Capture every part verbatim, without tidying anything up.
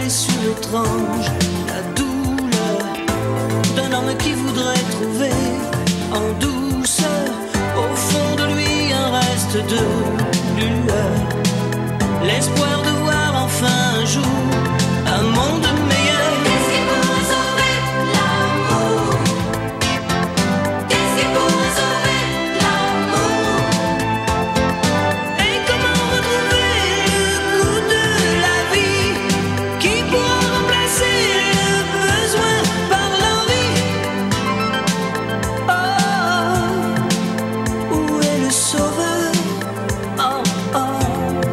blessure étrange, la douleur d'un homme qui voudrait trouver en douceur au fond de lui un reste de lueur, l'espoir de voir enfin un jour un monde meilleur. Qu'est-ce qui pourrait sauver l'amour? Qu'est-ce qui pourrait sauver l'amour? Et comment retrouver le goût de la vie qui pourra remplacer le besoin par l'envie? Oh, où est le sauveur? Oh, oh.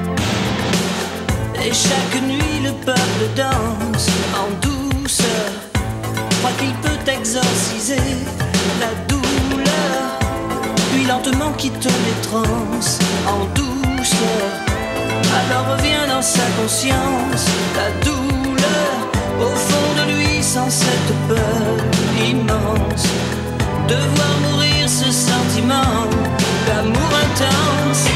Et chaque nuit le peuple danse en douceur, croit qu'il peut exorciser la douleur, puis lentement quitte les transes en douceur. Alors revient dans sa conscience la douleur, au fond de lui sans cette peur immense de voir mourir ce sentiment d'amour intense.